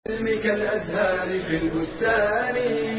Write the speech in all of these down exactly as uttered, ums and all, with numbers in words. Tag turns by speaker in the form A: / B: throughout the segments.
A: علمك الأزهار في البستان.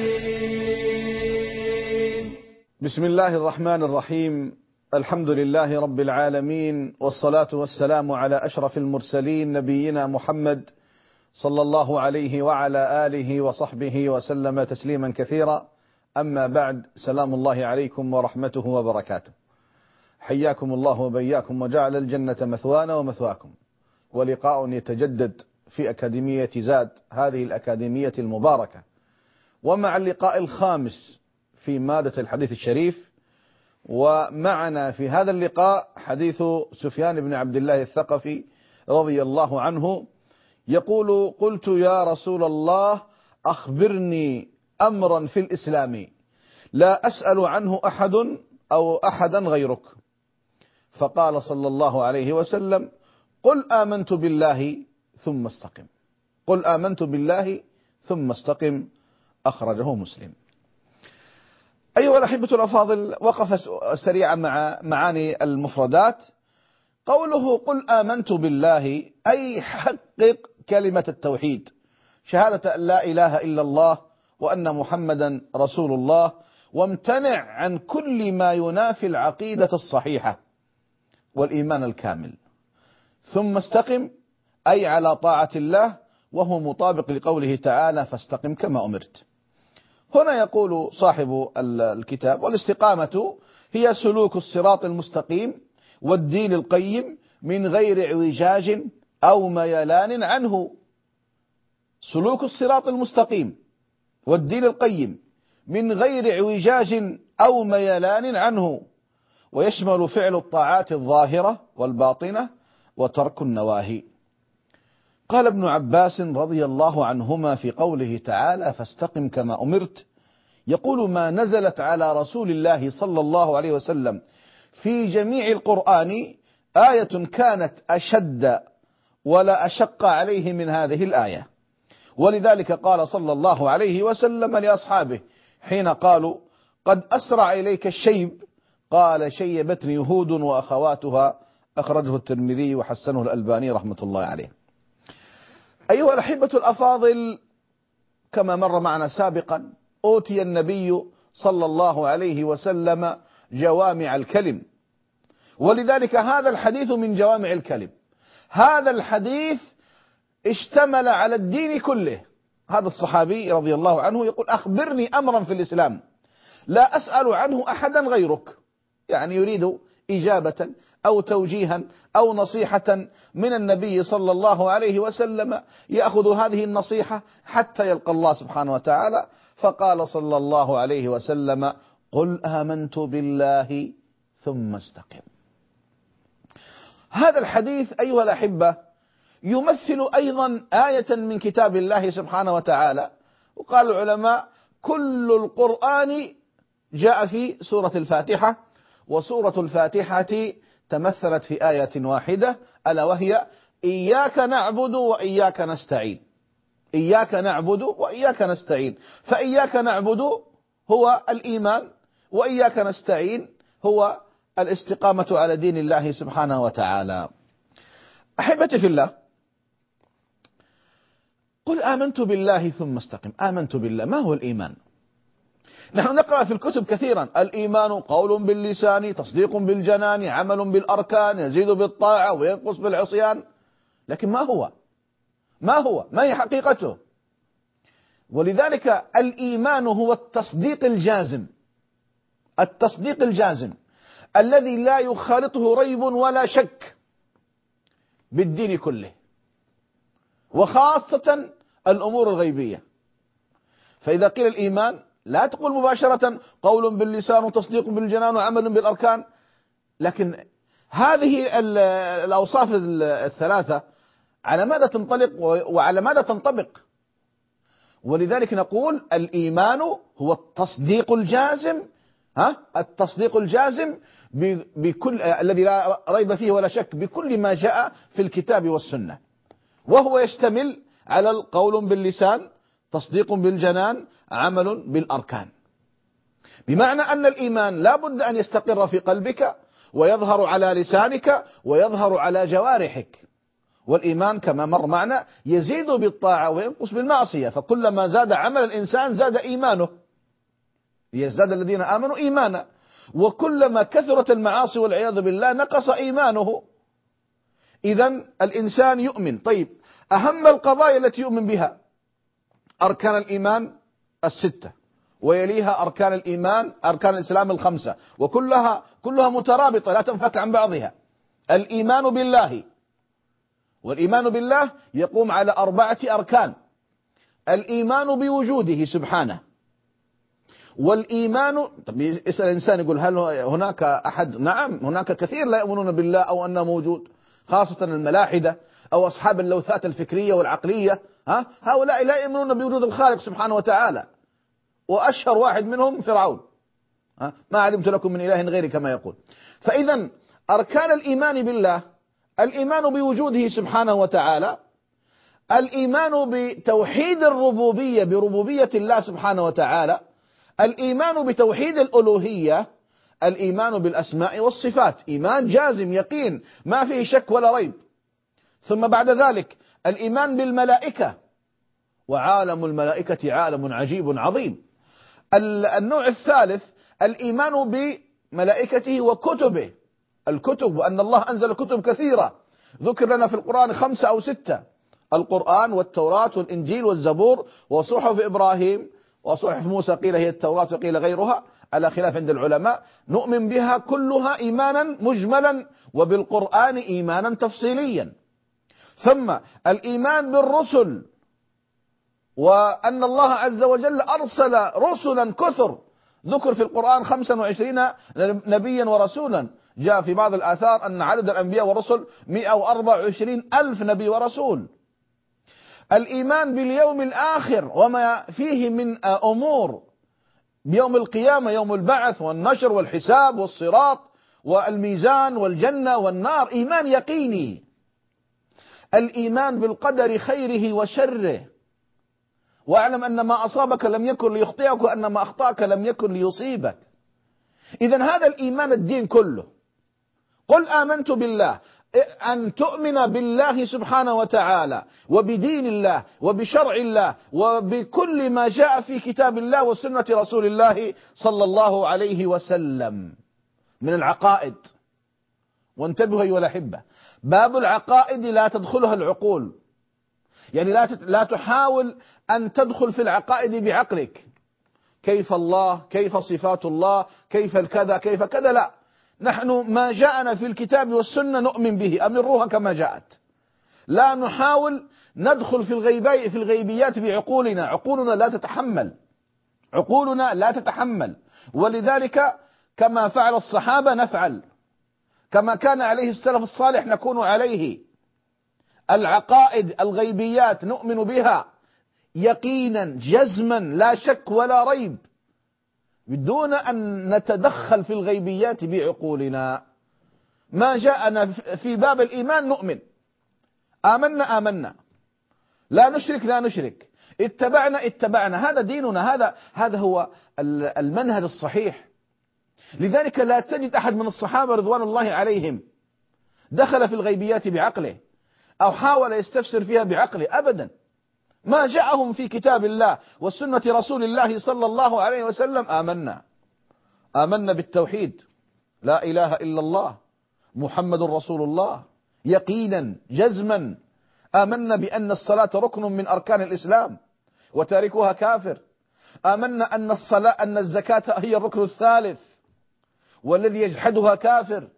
B: بسم الله الرحمن الرحيم. الحمد لله رب العالمين، والصلاة والسلام على أشرف المرسلين نبينا محمد صلى الله عليه وعلى آله وصحبه وسلم تسليما كثيرا. أما بعد، سلام الله عليكم ورحمته وبركاته. حياكم الله وبياكم وجعل الجنة مثوانا ومثواكم، ولقاء يتجدد في أكاديمية زاد، هذه الأكاديمية المباركة، ومع اللقاء الخامس في مادة الحديث الشريف. ومعنا في هذا اللقاء حديث سفيان بن عبد الله الثقفي رضي الله عنه، يقول: قلت يا رسول الله أخبرني أمرا في الإسلام لا أسأل عنه أحد أو أحدا غيرك، فقال صلى الله عليه وسلم: قل آمنت بالله ثم استقم. قل آمنت بالله ثم استقم، أخرجه مسلم. أيها الأحبة الأفاضل، وقف سريعا مع معاني المفردات. قوله قل آمنت بالله أي حقق كلمة التوحيد، شهادة أن لا إله إلا الله وأن محمدا رسول الله، وامتنع عن كل ما ينافي العقيدة الصحيحة والإيمان الكامل. ثم استقم أي على طاعة الله، وهو مطابق لقوله تعالى: فاستقم كما أمرت. هنا يقول صاحب الكتاب: والاستقامة هي سلوك الصراط المستقيم والدين القيم من غير اعوجاج أو ميلان عنه. سلوك الصراط المستقيم والدين القيم من غير اعوجاج أو ميلان عنه، ويشمل فعل الطاعات الظاهرة والباطنة وترك النواهي. قال ابن عباس رضي الله عنهما في قوله تعالى: فاستقم كما أمرت، يقول: ما نزلت على رسول الله صلى الله عليه وسلم في جميع القرآن آية كانت أشد ولا أشق عليه من هذه الآية. ولذلك قال صلى الله عليه وسلم لأصحابه حين قالوا: قد أسرع إليك الشيب، قال: شيبتني يهود وأخواتها، أخرجه الترمذي وحسنه الألباني رحمة الله عليه. أيها الأحبة الأفاضل، كما مر معنا سابقا، أوتي النبي صلى الله عليه وسلم جوامع الكلم، ولذلك هذا الحديث من جوامع الكلم. هذا الحديث اشتمل على الدين كله. هذا الصحابي رضي الله عنه يقول: أخبرني أمرا في الإسلام لا أسأل عنه أحدا غيرك، يعني يريد إجابة أو توجيها أو نصيحة من النبي صلى الله عليه وسلم، يأخذ هذه النصيحة حتى يلقى الله سبحانه وتعالى. فقال صلى الله عليه وسلم: قل آمنت بالله ثم استقم. هذا الحديث أيها الأحبة يمثل أيضا آية من كتاب الله سبحانه وتعالى. وقال العلماء: كل القرآن جاء في سورة الفاتحة، وسورة الفاتحة تمثلت في آية واحدة، ألا وهي: إياك نعبد وإياك نستعين. إياك نعبد وإياك نستعين، فإياك نعبد هو الإيمان، وإياك نستعين هو الاستقامة على دين الله سبحانه وتعالى. أحبتي في الله، قل آمنت بالله ثم استقم. آمنت بالله، ما هو الإيمان؟ نحن نقرأ في الكتب كثيرا: الإيمان قول باللسان، تصديق بالجنان، عمل بالأركان، يزيد بالطاعة وينقص بالعصيان. لكن ما هو؟ ما هو؟ ما هي حقيقته؟ ولذلك الإيمان هو التصديق الجازم، التصديق الجازم الذي لا يخالطه ريب ولا شك بالدين كله، وخاصة الأمور الغيبية. فإذا قيل الإيمان لا تقول مباشرة قول باللسان وتصديق بالجنان وعمل بالأركان، لكن هذه الأوصاف الثلاثة على ماذا تنطلق وعلى ماذا تنطبق؟ ولذلك نقول الإيمان هو التصديق الجازم، ها التصديق الجازم بكل الذي لا ريب فيه ولا شك بكل ما جاء في الكتاب والسنة، وهو يشتمل على القول باللسان، تصديق بالجنان، عمل بالأركان. بمعنى أن الإيمان لا بد أن يستقر في قلبك، ويظهر على لسانك، ويظهر على جوارحك. والإيمان كما مر معنا يزيد بالطاعة وينقص بالمعصية، فكلما زاد عمل الإنسان زاد إيمانه، ليزداد الذين آمنوا إيمانا، وكلما كثرت المعاصي والعياذ بالله نقص إيمانه. إذن الإنسان يؤمن. طيب، أهم القضايا التي يؤمن بها أركان الإيمان الستة، ويليها أركان الإيمان أركان الإسلام الخمسة، وكلها كلها مترابطة لا تنفك عن بعضها. الإيمان بالله، والإيمان بالله يقوم على أربعة أركان: الإيمان بوجوده سبحانه، والإيمان، طب يسأل الإنسان يقول هل هناك أحد؟ نعم، هناك كثير لا يؤمنون بالله أو أنه موجود، خاصة الملاحدة أو أصحاب اللوثات الفكرية والعقلية، ها هؤلاء لا يؤمنون بوجود الخالق سبحانه وتعالى، وأشهر واحد منهم فرعون، ها ما علمت لكم من إله غيري كما يقول. فإذا أركان الإيمان بالله: الإيمان بوجوده سبحانه وتعالى، الإيمان بتوحيد الربوبية بربوبية الله سبحانه وتعالى، الإيمان بتوحيد الألوهية، الإيمان بالأسماء والصفات، إيمان جازم يقين ما فيه شك ولا ريب. ثم بعد ذلك الإيمان بالملائكة، وعالم الملائكة عالم عجيب عظيم. النوع الثالث الإيمان بملائكته وكتبه، الكتب، وأن الله أنزل كتب كثيرة، ذكر لنا في القرآن خمسة أو ستة: القرآن والتوراة والإنجيل والزبور وصحف إبراهيم وصحف موسى، قيل هي التوراة وقيل غيرها على خلاف عند العلماء. نؤمن بها كلها إيمانا مجملا، وبالقرآن إيمانا تفصيليا. ثم الإيمان بالرسل، وأن الله عز وجل أرسل رسلا كثر، ذكر في القرآن خمسا وعشرين نبيا ورسولا، جاء في بعض الآثار أن عدد الأنبياء والرسل مئة وأربعة وعشرين ألف نبي ورسول. الإيمان باليوم الآخر وما فيه من أمور بيوم القيامة، يوم البعث والنشر والحساب والصراط والميزان والجنة والنار، إيمان يقيني. الإيمان بالقدر خيره وشره، واعلم أن ما أصابك لم يكن ليخطئك، وأن ما أخطأك لم يكن ليصيبك. إذن هذا الإيمان الدين كله. قل آمنت بالله، أن تؤمن بالله سبحانه وتعالى وبدين الله وبشرع الله وبكل ما جاء في كتاب الله وسنة رسول الله صلى الله عليه وسلم من العقائد. وانتبهوا أيها الأحبة، باب العقائد لا تدخلها العقول، يعني لا لا تحاول أن تدخل في العقائد بعقلك، كيف الله، كيف صفات الله، كيف الكذا، كيف كذا، لا. نحن ما جاءنا في الكتاب والسنة نؤمن به، أمروها كما جاءت. لا نحاول ندخل في الغيبي في الغيبيات بعقولنا، عقولنا لا تتحمل، عقولنا لا تتحمل. ولذلك كما فعل الصحابة نفعل، كما كان عليه السلف الصالح نكون عليه. العقائد الغيبيات نؤمن بها يقينا جزما لا شك ولا ريب، بدون أن نتدخل في الغيبيات بعقولنا. ما جاءنا في باب الإيمان نؤمن، آمنا آمنا، لا نشرك لا نشرك، اتبعنا اتبعنا، هذا ديننا، هذا هذا هو المنهج الصحيح. لذلك لا تجد أحد من الصحابة رضوان الله عليهم دخل في الغيبيات بعقله أو حاول يستفسر فيها بعقله، أبدا. ما جاءهم في كتاب الله وسنة رسول الله صلى الله عليه وسلم آمنا، آمنا بالتوحيد، لا إله إلا الله محمد رسول الله، يقينا جزما. آمنا بأن الصلاة ركن من أركان الإسلام وتاركها كافر. آمنا أن الصلاة أن الزكاة هي الركن الثالث والذي يجحدها كافر،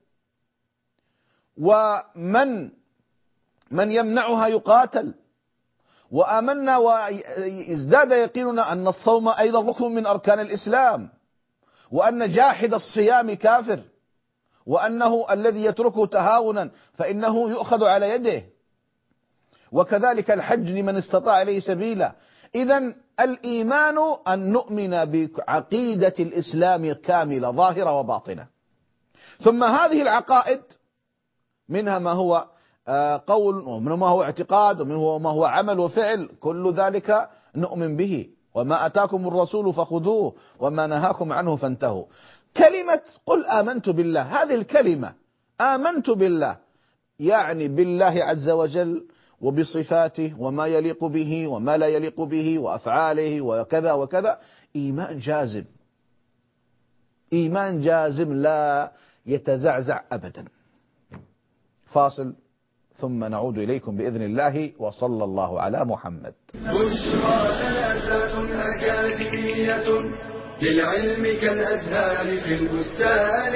B: ومن من يمنعها يقاتل. وآمنا وازداد يقيننا أن الصوم أيضا ركن من أركان الإسلام، وأن جاحد الصيام كافر، وأنه الذي يتركه تهاونا فإنه يؤخذ على يده، وكذلك الحج لمن استطاع إليه سبيلا. إذن الإيمان أن نؤمن بعقيدة الإسلام كاملة ظاهرة وباطنة. ثم هذه العقائد منها ما هو قول، ومنه ما هو اعتقاد، ومنه ما هو عمل وفعل، كل ذلك نؤمن به. وما أتاكم الرسول فخذوه وما نهاكم عنه فانتهوا. كلمة قل آمنت بالله، هذه الكلمة آمنت بالله يعني بالله عز وجل وبصفاته وما يليق به وما لا يليق به وأفعاله وكذا وكذا، إيمان جازم، إيمان جازم لا يتزعزع أبدا. فاصل ثم نعود إليكم بإذن الله، وصلى الله على محمد.
A: بشرى جنازات أكاديمية للعلم كالأزهار في البستان.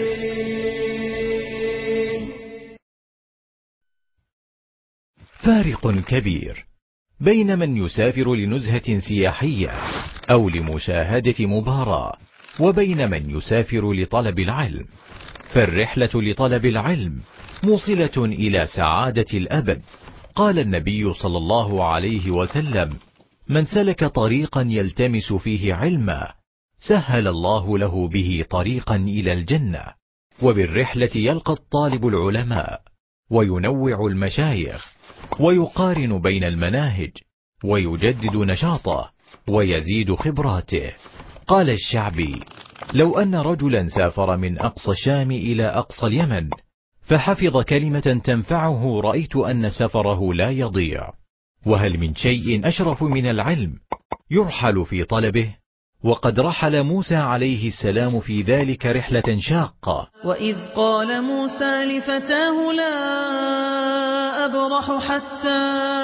C: فارق كبير بين من يسافر لنزهة سياحية أو لمشاهدة مباراة وبين من يسافر لطلب العلم، فالرحلة لطلب العلم موصلة إلى سعادة الأبد. قال النبي صلى الله عليه وسلم: من سلك طريقا يلتمس فيه علما سهل الله له به طريقا إلى الجنة. وبالرحلة يلقى الطالب العلماء وينوع المشايخ ويقارن بين المناهج ويجدد نشاطه ويزيد خبراته. قال الشعبي: لو أن رجلا سافر من أقصى الشام إلى أقصى اليمن فحفظ كلمة تنفعه رأيت أن سفره لا يضيع. وهل من شيء أشرف من العلم يرحل في طلبه؟ وقد رحل موسى عليه السلام في ذلك رحلة شاقة.
D: وإذ قال موسى لفتاه لا أبرح حتى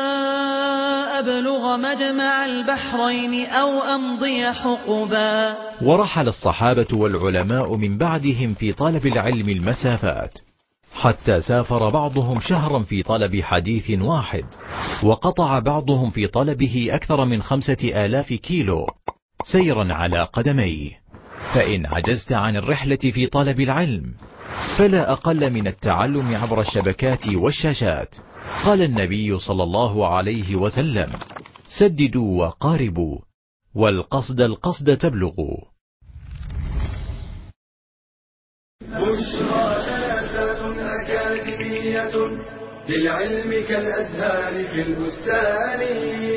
D: أبلغ مجمع البحرين أو أمضي حقبا.
C: ورحل الصحابة والعلماء من بعدهم في طلب العلم المسافات، حتى سافر بعضهم شهرا في طلب حديث واحد، وقطع بعضهم في طلبه أكثر من خمسة آلاف كيلو سيرا على قدميه. فإن عجزت عن الرحلة في طلب العلم فلا أقل من التعلم عبر الشبكات والشاشات. قال النبي صلى الله عليه وسلم: سددوا وقاربوا، والقصد القصد تبلغوا.
A: بشرى جنازات أكاديمية للعلم كالأزهار في البستان.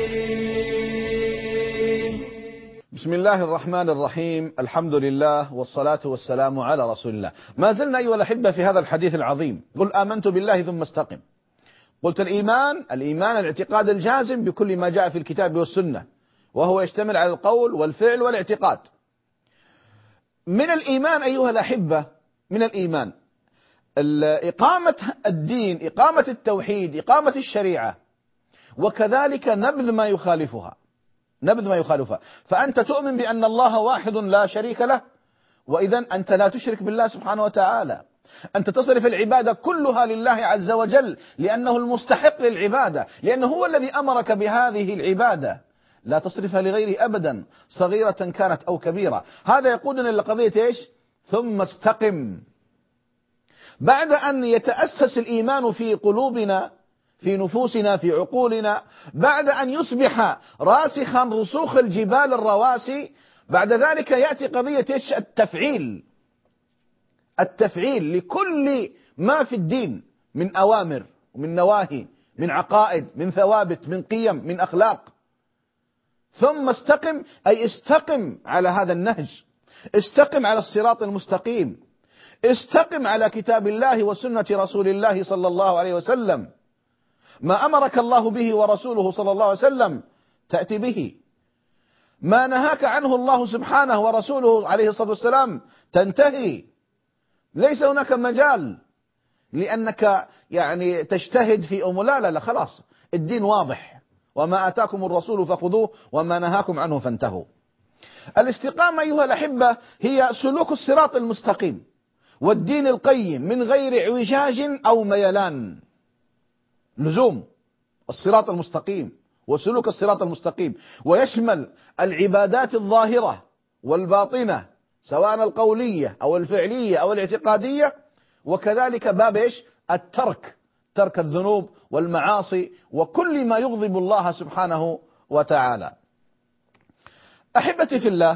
B: بسم الله الرحمن الرحيم، الحمد لله والصلاة والسلام على رسول الله. ما زلنا أيها الأحبة في هذا الحديث العظيم. قل آمنت بالله ثم استقم. قلت الإيمان الإيمان الاعتقاد الجازم بكل ما جاء في الكتاب والسنة، وهو يشتمل على القول والفعل والاعتقاد. من الإيمان أيها الأحبة، من الإيمان إقامة الدين، إقامة التوحيد، إقامة الشريعة، وكذلك نبذ ما يخالفها، نبذ ما يخالفها. فأنت تؤمن بأن الله واحد لا شريك له، وإذن أنت لا تشرك بالله سبحانه وتعالى. أنت تصرف العبادة كلها لله عز وجل لأنه المستحق للعبادة، لأنه هو الذي أمرك بهذه العبادة، لا تصرفها لغيره أبدا، صغيرة كانت أو كبيرة. هذا يقودنا إلى قضية إيش؟ ثم استقم. بعد أن يتأسس الإيمان في قلوبنا، في نفوسنا، في عقولنا، بعد أن يصبح راسخا رسوخ الجبال الرواسي، بعد ذلك يأتي قضية إيش؟ التفعيل. التفعيل لكل ما في الدين من أوامر ومن نواهي، من عقائد، من ثوابت، من قيم، من أخلاق. ثم استقم أي استقم على هذا النهج، استقم على الصراط المستقيم، استقم على كتاب الله وسنة رسول الله صلى الله عليه وسلم. ما أمرك الله به ورسوله صلى الله عليه وسلم تأتي به، ما نهاك عنه الله سبحانه ورسوله عليه الصلاة والسلام تنتهي. ليس هناك مجال لأنك يعني تجتهد في أمور، لا لا لا، خلاص الدين واضح، وما آتاكم الرسول فخذوه وما نهاكم عنه فانتهوا. الاستقامة أيها الأحبة هي سلوك الصراط المستقيم والدين القيم من غير اعوجاج أو ميلان. لزوم الصراط المستقيم وسلوك الصراط المستقيم، ويشمل العبادات الظاهرة والباطنة سواء القولية أو الفعلية أو الاعتقادية، وكذلك باب إيش؟ الترك، ترك الذنوب والمعاصي وكل ما يغضب الله سبحانه وتعالى. أحبتي في الله،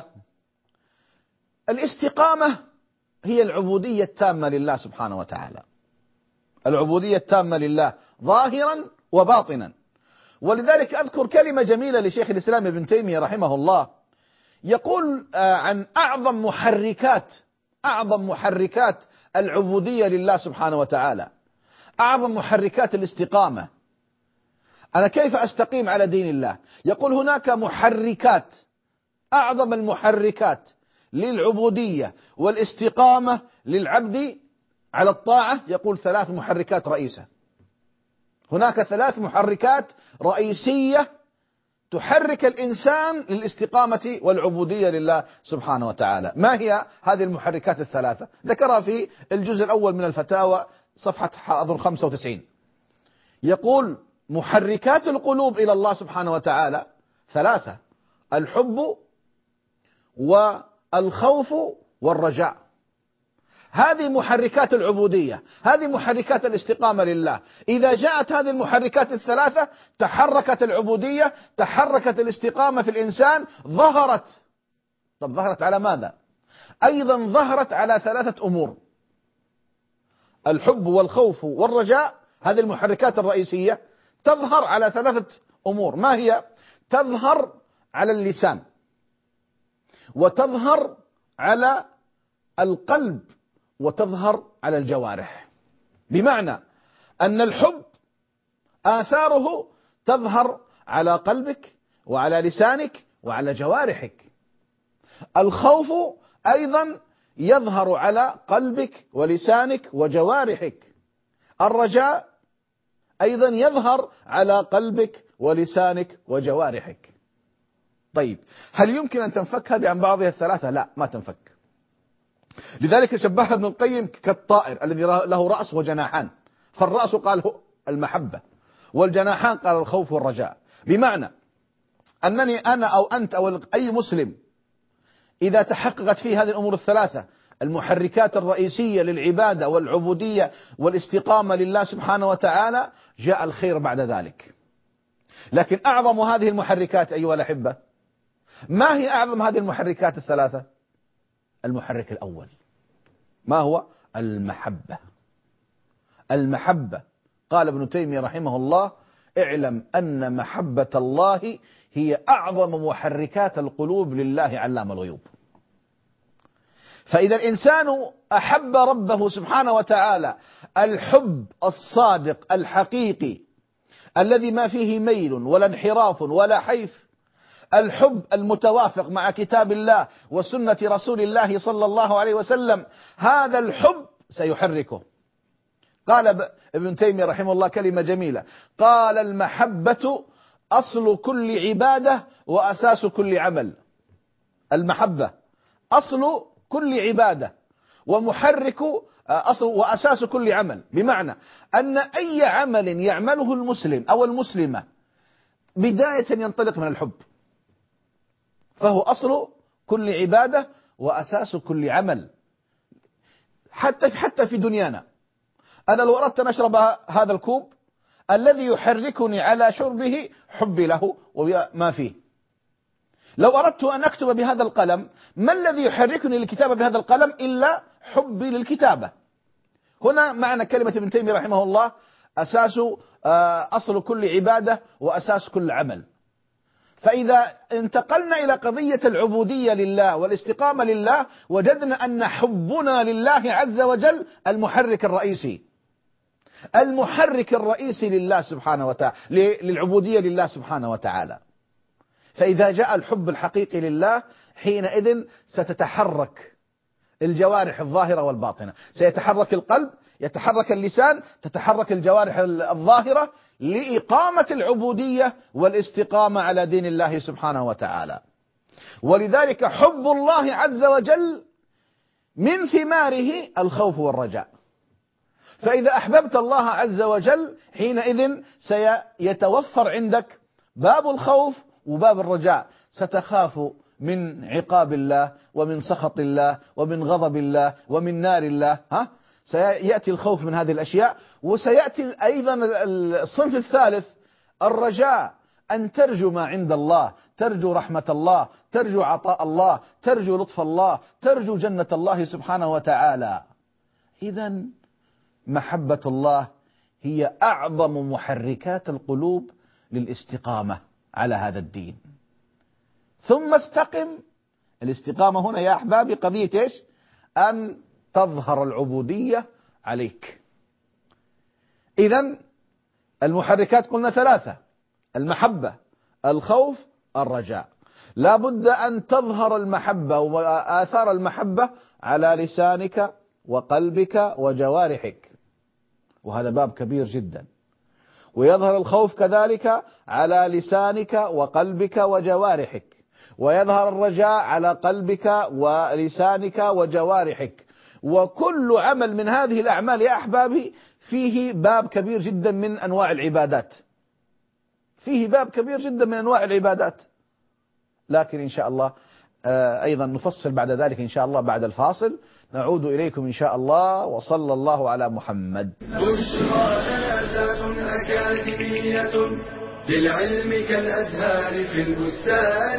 B: الاستقامة هي العبودية التامة لله سبحانه وتعالى، العبودية التامة لله ظاهرا وباطنا. ولذلك أذكر كلمة جميلة لشيخ الإسلام ابن تيمية رحمه الله، يقول عن أعظم محركات أعظم محركات العبودية لله سبحانه وتعالى، أعظم محركات الاستقامة. أنا كيف أستقيم على دين الله؟ يقول هناك محركات، أعظم المحركات للعبودية والاستقامة للعبد على الطاعة، يقول ثلاث محركات رئيسة. هناك ثلاث محركات رئيسية تحرك الإنسان للاستقامة والعبودية لله سبحانه وتعالى. ما هي هذه المحركات الثلاثة؟ ذكرها في الجزء الأول من الفتاوى صفحة أظن خمسة وتسعين. يقول محركات القلوب إلى الله سبحانه وتعالى ثلاثة: الحب والخوف والرجاء. هذه محركات العبودية، هذه محركات الاستقامة لله. إذا جاءت هذه المحركات الثلاثة تحركت العبودية، تحركت الاستقامة في الإنسان، ظهرت. طب ظهرت على ماذا؟ أيضا ظهرت على ثلاثة أمور: الحب والخوف والرجاء. هذه المحركات الرئيسية تظهر على ثلاثة أمور. ما هي؟ تظهر على اللسان، وتظهر على القلب، وتظهر على الجوارح. بمعنى أن الحب آثاره تظهر على قلبك وعلى لسانك وعلى جوارحك. الخوف أيضا يظهر على قلبك ولسانك وجوارحك. الرجاء أيضا يظهر على قلبك ولسانك وجوارحك. طيب هل يمكن أن تنفك هذه عن بعضها الثلاثة؟ لا، ما تنفك. لذلك شبهها ابن القيم كالطائر الذي له رأس وجناحان، فالرأس قال هو المحبة، والجناحان قال الخوف والرجاء. بمعنى أنني أنا أو أنت أو أي مسلم إذا تحققت فيه هذه الأمور الثلاثة، المحركات الرئيسية للعبادة والعبودية والاستقامة لله سبحانه وتعالى، جاء الخير بعد ذلك. لكن أعظم هذه المحركات أيها الأحبة، ما هي أعظم هذه المحركات الثلاثة؟ المحرك الأول ما هو؟ المحبة. المحبة قال ابن تيمية رحمه الله: اعلم أن محبة الله هي أعظم محركات القلوب لله علام الغيوب. فإذا الإنسان أحب ربه سبحانه وتعالى الحب الصادق الحقيقي الذي ما فيه ميل ولا انحراف ولا حيف، الحب المتوافق مع كتاب الله وسنة رسول الله صلى الله عليه وسلم، هذا الحب سيحركه. قال ابن تيمية رحمه الله كلمة جميلة، قال: المحبة أصل كل عبادة وأساس كل عمل. المحبة أصل كل عبادة ومحرك أصل وأساس كل عمل. بمعنى أن أي عمل يعمله المسلم أو المسلمة بداية ينطلق من الحب، فهو أصل كل عبادة وأساس كل عمل. حتى حتى في دنيانا، أنا لو أردت أن أشرب هذا الكوب، الذي يحركني على شربه حبي له وما فيه. لو أردت أن أكتب بهذا القلم، ما الذي يحركني للكتابة بهذا القلم إلا حبي للكتابة. هنا معنى كلمة ابن تيمية رحمه الله: أساس أصل كل عبادة وأساس كل عمل. فإذا انتقلنا إلى قضية العبودية لله والاستقامة لله، وجدنا أن حبنا لله عز وجل المحرك الرئيسي، المحرك الرئيسي لله سبحانه وتعالى، للعبودية لله سبحانه وتعالى. فإذا جاء الحب الحقيقي لله، حينئذ ستتحرك الجوارح الظاهرة والباطنة، سيتحرك القلب، يتحرك اللسان، تتحرك الجوارح الظاهرة لإقامة العبودية والاستقامة على دين الله سبحانه وتعالى. ولذلك حب الله عز وجل من ثماره الخوف والرجاء. فإذا أحببت الله عز وجل، حينئذ سيتوفر عندك باب الخوف وباب الرجاء. ستخاف من عقاب الله ومن سخط الله ومن غضب الله ومن نار الله. ها؟ سيأتي الخوف من هذه الأشياء. وسيأتي أيضا الصنف الثالث، الرجاء، أن ترجو ما عند الله، ترجو رحمة الله، ترجو عطاء الله، ترجو لطف الله، ترجو جنة الله سبحانه وتعالى. إذن محبة الله هي أعظم محركات القلوب للاستقامة على هذا الدين. ثم استقم. الاستقامة هنا يا أحبابي قضية إيش؟ أن تظهر العبودية عليك. إذن المحركات قلنا ثلاثة: المحبة، الخوف، الرجاء. لا بد أن تظهر المحبة وآثار المحبة على لسانك وقلبك وجوارحك، وهذا باب كبير جدا. ويظهر الخوف كذلك على لسانك وقلبك وجوارحك، ويظهر الرجاء على قلبك ولسانك وجوارحك. وكل عمل من هذه الأعمال يا أحبابي فيه باب كبير جدا من أنواع العبادات، فيه باب كبير جدا من أنواع العبادات. لكن إن شاء الله أيضا نفصل بعد ذلك إن شاء الله بعد الفاصل. نعود إليكم إن شاء الله، وصلى الله على محمد.
A: بشرى جنازات أكاديمية للعلم كالأزهار في البستان.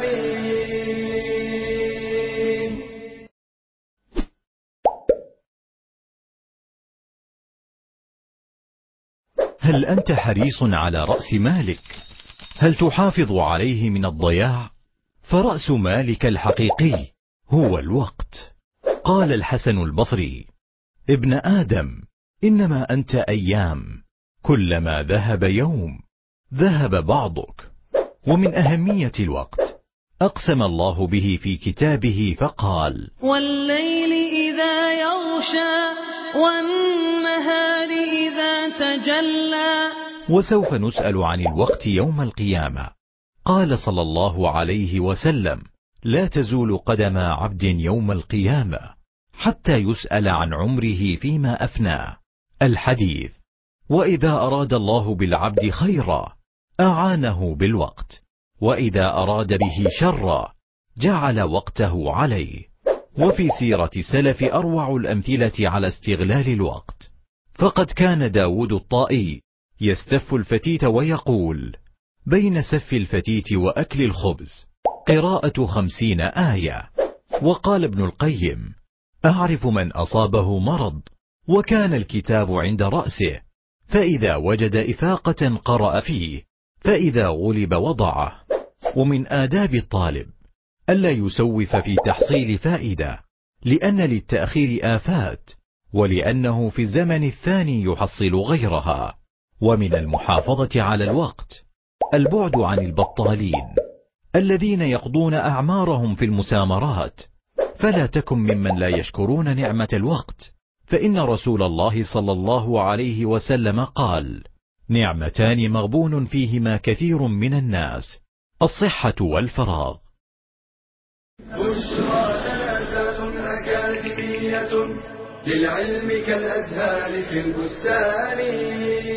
C: هل أنت حريص على رأس مالك؟ هل تحافظ عليه من الضياع؟ فرأس مالك الحقيقي هو الوقت. قال الحسن البصري: ابن آدم، إنما أنت أيام، كلما ذهب يوم ذهب بعضك. ومن أهمية الوقت أقسم الله به في كتابه فقال:
D: والليل إذا يغشى والنهار إذا تجلى.
C: وسوف نسأل عن الوقت يوم القيامة. قال صلى الله عليه وسلم: لا تزول قدم عبد يوم القيامة حتى يسأل عن عمره فيما أفناه. الحديث. وإذا أراد الله بالعبد خيرا أعانه بالوقت، وإذا أراد به شرا جعل وقته عليه. وفي سيرة السلف أروع الأمثلة على استغلال الوقت، فقد كان داود الطائي يستف الفتيت ويقول: بين سف الفتيت وأكل الخبز قراءة خمسين آية. وقال ابن القيم: أعرف من أصابه مرض وكان الكتاب عند رأسه، فإذا وجد إفاقة قرأ فيه، فإذا غلب وضعه. ومن آداب الطالب ألا يسوف في تحصيل فائدة، لأن للتأخير آفات، ولأنه في الزمن الثاني يحصل غيرها. ومن المحافظة على الوقت البعد عن البطالين الذين يقضون أعمارهم في المسامرات. فلا تكن ممن لا يشكرون نعمة الوقت، فإن رسول الله صلى الله عليه وسلم قال: نعمتان مغبون فيهما كثير من الناس، الصحة والفراغ.
A: بشرى جنازات أكاديمية للعلم كالأزهار في البستان.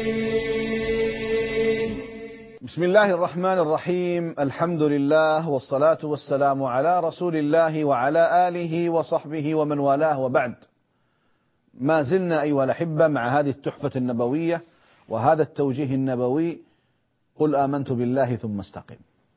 B: بسم الله الرحمن الرحيم. الحمد لله والصلاة والسلام على رسول الله وعلى آله وصحبه ومن والاه، وبعد. ما زلنا أيها الأحبة مع هذه التحفة النبوية وهذا التوجيه النبوي: قل آمنت بالله ثم استقم.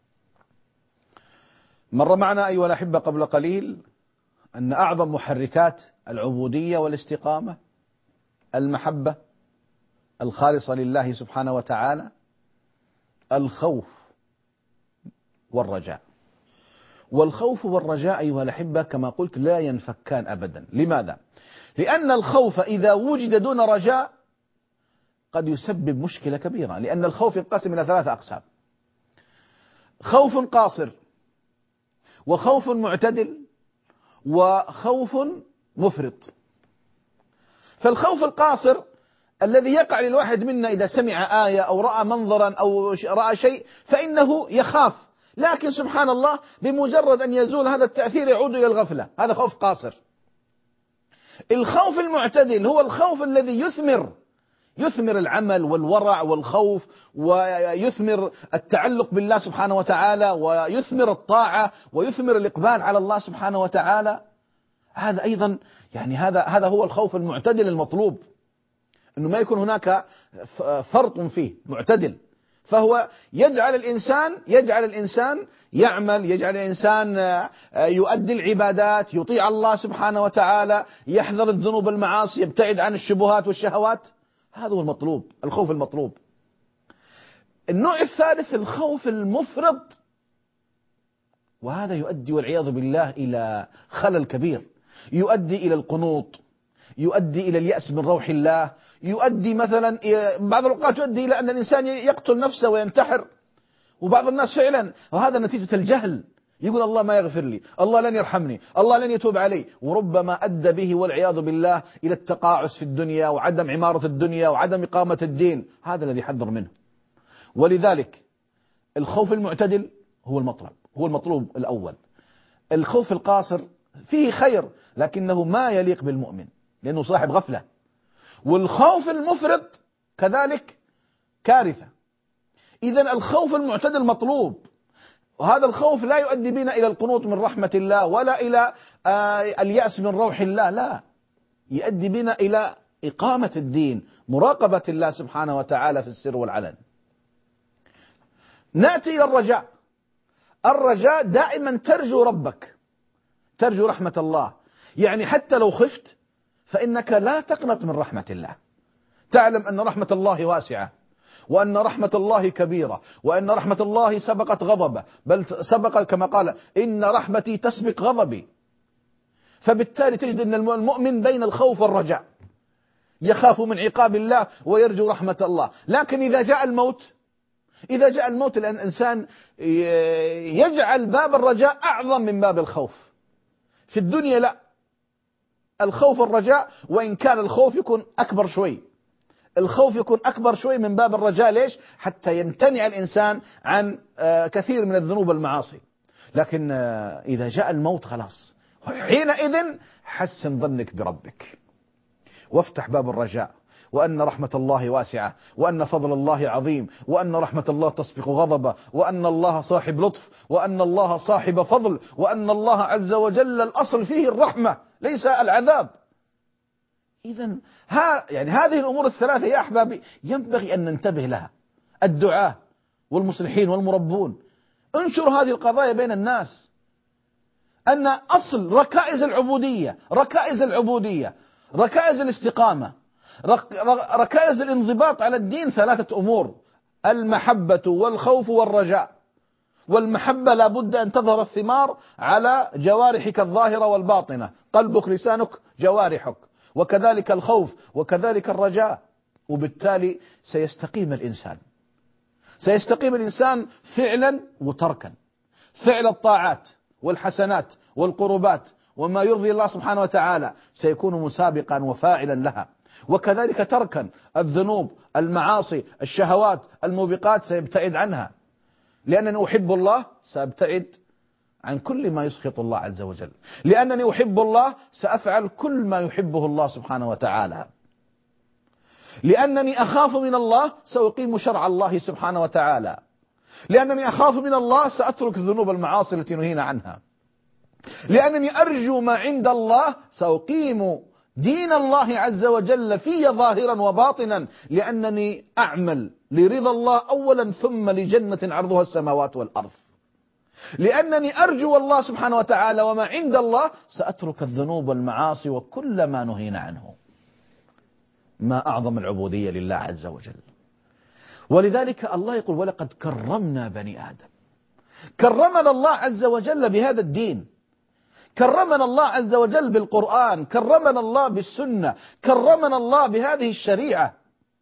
B: مر معنا أيها الأحبة قبل قليل أن أعظم محركات العبودية والاستقامة المحبة الخالصة لله سبحانه وتعالى، الخوف والرجاء. والخوف والرجاء أيها الأحبة كما قلت لا ينفكان أبدا. لماذا؟ لأن الخوف إذا وجد دون رجاء قد يسبب مشكلة كبيرة، لأن الخوف ينقسم إلى ثلاثة أقسام: خوف قاصر، وخوف معتدل، وخوف مفرط. فالخوف القاصر الذي يقع للواحد منا إذا سمع آية أو رأى منظرا أو رأى شيء فإنه يخاف، لكن سبحان الله بمجرد أن يزول هذا التأثير يعود إلى الغفلة. هذا خوف قاصر. الخوف المعتدل هو الخوف الذي يثمر يثمر العمل والورع والخوف، ويثمر التعلق بالله سبحانه وتعالى، ويثمر الطاعة، ويثمر الإقبال على الله سبحانه وتعالى. هذا أيضا يعني هذا هذا هو الخوف المعتدل المطلوب، أنه ما يكون هناك فرط فيه، معتدل. فهو يجعل الإنسان يجعل الإنسان يعمل، يجعل الإنسان يؤدي العبادات، يطيع الله سبحانه وتعالى، يحذر الذنوب المعاصي، يبتعد عن الشبهات والشهوات. هذا هو المطلوب، الخوف المطلوب. النوع الثالث الخوف المفرط، وهذا يؤدي والعياذ بالله إلى خلل كبير، يؤدي إلى القنوط، يؤدي إلى اليأس من روح الله، يؤدي مثلا بعض الأوقات يؤدي إلى أن الإنسان يقتل نفسه وينتحر. وبعض الناس فعلا، وهذا نتيجة الجهل، يقول الله ما يغفر لي، الله لن يرحمني، الله لن يتوب علي، وربما أدى به والعياذ بالله إلى التقاعس في الدنيا وعدم عمارة الدنيا وعدم إقامة الدين. هذا الذي حذر منه. ولذلك الخوف المعتدل هو المطلب، هو المطلوب الأول. الخوف القاصر فيه خير لكنه ما يليق بالمؤمن لأنه صاحب غفلة. والخوف المفرط كذلك كارثة. إذن الخوف المعتدل مطلوب، وهذا الخوف لا يؤدي بنا إلى القنوط من رحمة الله ولا إلى آه اليأس من روح الله، لا، يؤدي بنا إلى إقامة الدين، مراقبة الله سبحانه وتعالى في السر والعلن. نأتي إلى الرجاء. الرجاء دائما ترجو ربك، ترجو رحمة الله، يعني حتى لو خفت فإنك لا تقنط من رحمة الله، تعلم أن رحمة الله واسعة، وأن رحمة الله كبيرة، وأن رحمة الله سبقت غضبه، بل سبق كما قال إن رحمتي تسبق غضبي. فبالتالي تجد أن المؤمن بين الخوف والرجاء، يخاف من عقاب الله ويرجو رحمة الله. لكن إذا جاء الموت، إذا جاء الموت الإنسان يجعل باب الرجاء أعظم من باب الخوف. في الدنيا لا، الخوف والرجاء، وإن كان الخوف يكون أكبر شوي، الخوف يكون أكبر شوي من باب الرجاء. ليش؟ حتى يمتنع الإنسان عن كثير من الذنوب والمعاصي. لكن إذا جاء الموت خلاص، حينئذ حسن ظنك بربك وافتح باب الرجاء، وأن رحمة الله واسعة، وأن فضل الله عظيم، وأن رحمة الله تسبق غضبه، وأن الله صاحب لطف، وأن الله صاحب فضل، وأن الله عز وجل الأصل فيه الرحمة ليس العذاب. إذن ها يعني هذه الأمور الثلاثة يا أحبابي ينبغي أن ننتبه لها. الدعاة والمصلحين والمربون انشر هذه القضايا بين الناس، أن أصل ركائز العبودية، ركائز العبودية، ركائز الاستقامة، ركائز الانضباط على الدين ثلاثة أمور: المحبة والخوف والرجاء. والمحبة لا بد أن تظهر الثمار على جوارحك الظاهرة والباطنة، قلبك لسانك جوارحك، وكذلك الخوف وكذلك الرجاء. وبالتالي سيستقيم الإنسان، سيستقيم الإنسان فعلا وتركا، فعل الطاعات والحسنات والقربات وما يرضي الله سبحانه وتعالى سيكون مسابقا وفاعلا لها، وكذلك تركا الذنوب المعاصي الشهوات الموبقات سيبتعد عنها. لأنني أحب الله سأبتعد عن كل ما يسخط الله عز وجل، لأنني أحب الله سأفعل كل ما يحبه الله سبحانه وتعالى، لأنني أخاف من الله سأقيم شرع الله سبحانه وتعالى، لأنني أخاف من الله سأترك الذنوب المعاصي التي نهينا عنها، لأنني أرجو ما عند الله سأقيم دين الله عز وجل في ظاهرا وباطنا، لأنني أعمل لرضا الله أولا ثم لجنة عرضها السماوات والأرض، لأنني أرجو الله سبحانه وتعالى وما عند الله سأترك الذنوب والمعاصي وكل ما نهينا عنه. ما أعظم العبودية لله عز وجل. ولذلك الله يقول ولقد كرمنا بني آدم. كرمنا الله عز وجل بهذا الدين، كرمنا الله عز وجل بالقرآن، كرمنا الله بالسنة، كرمنا الله بهذه الشريعة،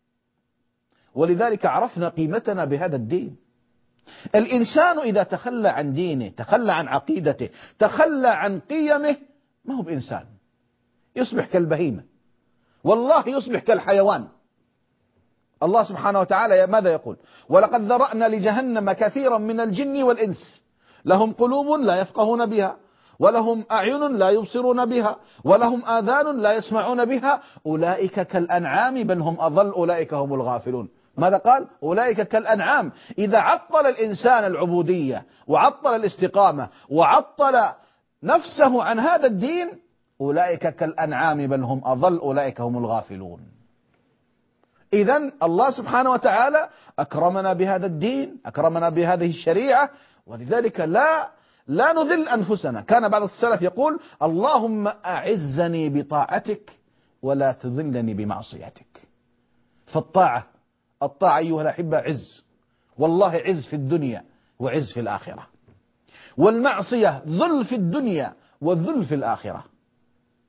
B: ولذلك عرفنا قيمتنا بهذا الدين. الإنسان إذا تخلى عن دينه، تخلى عن عقيدته، تخلى عن قيمه، ما هو بإنسان، يصبح كالبهيمة، والله يصبح كالحيوان. الله سبحانه وتعالى ماذا يقول؟ ولقد ذرأنا لجهنم كثيرا من الجن والإنس لهم قلوب لا يفقهون بها، ولهم أعين لا يبصرون بها، ولهم آذان لا يسمعون بها، أولئك كالأنعام بل هم أضل أولئك هم الغافلون. ماذا قال؟ أولئك كالأنعام. إذا عطل الإنسان العبودية وعطل الاستقامة وعطل نفسه عن هذا الدين، أولئك كالأنعام بل هم أضل أولئك هم الغافلون. إذن الله سبحانه وتعالى أكرمنا بهذا الدين، أكرمنا بهذه الشريعة، ولذلك لا لا نذل أنفسنا. كان بعض السلف يقول اللهم أعزني بطاعتك ولا تذلني بمعصيتك. فالطاعة الطاعة أيها الأحبة عز، والله عز في الدنيا وعز في الآخرة، والمعصية ذل في الدنيا وذل في الآخرة.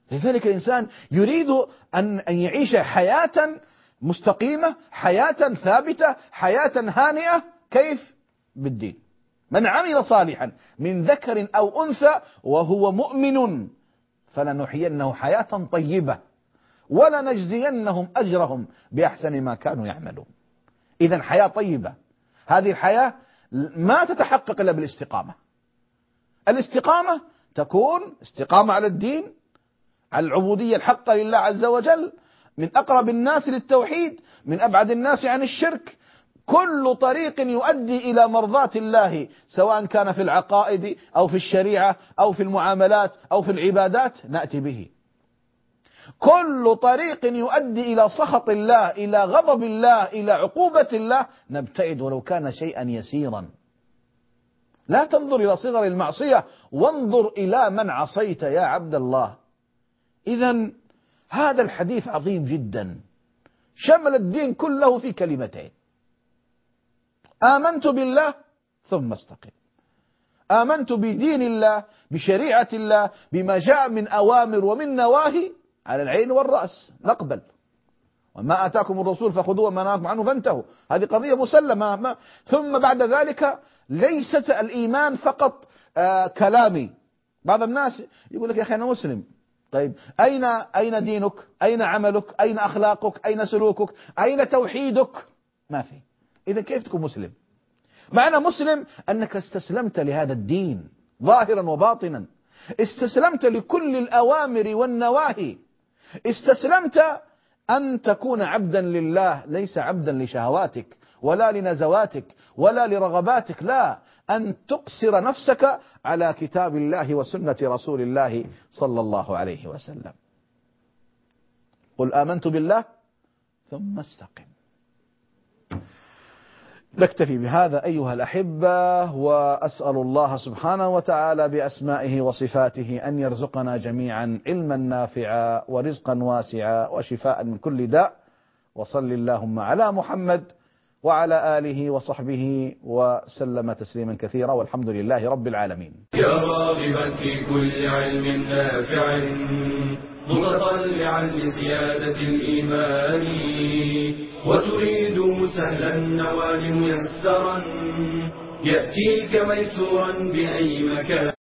B: لذلك الإنسان يريد أن أن يعيش حياة مستقيمة، حياة ثابتة، حياة هانئة. كيف؟ بالدين. من عمل صالحا من ذكر أو أنثى وهو مؤمن فلنحيينه حياة طيبة ولنجزينهم أجرهم بأحسن ما كانوا يعملون. إذن حياة طيبة، هذه الحياة ما تتحقق إلا بالاستقامة. الاستقامة تكون استقامة على الدين، على العبودية الحقة لله عز وجل، من أقرب الناس للتوحيد، من أبعد الناس عن الشرك. كل طريق يؤدي إلى مرضاة الله سواء كان في العقائد أو في الشريعة أو في المعاملات أو في العبادات نأتي به. كل طريق يؤدي إلى سخط الله، إلى غضب الله، إلى عقوبة الله نبتعد ولو كان شيئا يسيرا. لا تنظر إلى صغر المعصية، وانظر إلى من عصيت يا عبد الله. إذن هذا الحديث عظيم جدا، شمل الدين كله في كلمتين: آمنت بالله ثم استقم. آمنت بدين الله، بشريعة الله، بما جاء من أوامر ومن نواهي، على العين والرأس نقبل، وما آتاكم الرسول فخذوه وما نهاكم عنه فانتهوا، هذه قضية مسلمة. ما ثم بعد ذلك ليست الإيمان فقط آه كلامي. بعض الناس يقول لك يا أخي أنا مسلم، طيب أين أين دينك؟ أين عملك؟ أين أخلاقك؟ أين سلوكك؟ أين توحيدك؟ ما في. إذا كيف تكون مسلم؟ معنى مسلم أنك استسلمت لهذا الدين ظاهرا وباطنا، استسلمت لكل الأوامر والنواهي، استسلمت أن تكون عبدا لله، ليس عبدا لشهواتك ولا لنزواتك ولا لرغباتك، لا، أن تقصر نفسك على كتاب الله وسنة رسول الله صلى الله عليه وسلم. قل آمنت بالله ثم استقم. نكتفي بهذا أيها الأحبة، وأسأل الله سبحانه وتعالى بأسمائه وصفاته أن يرزقنا جميعا علما نافعا ورزقا واسعا وشفاء من كل داء. وصل اللهم على محمد وعلى آله وصحبه وسلم تسليما كثيرا، والحمد لله رب العالمين.
A: يا راغبا في كل علم نافع متطلعا لزيادة الإيمان، وتريد سهلا النوال ميسرا يأتيك ميسورا بأي مكان.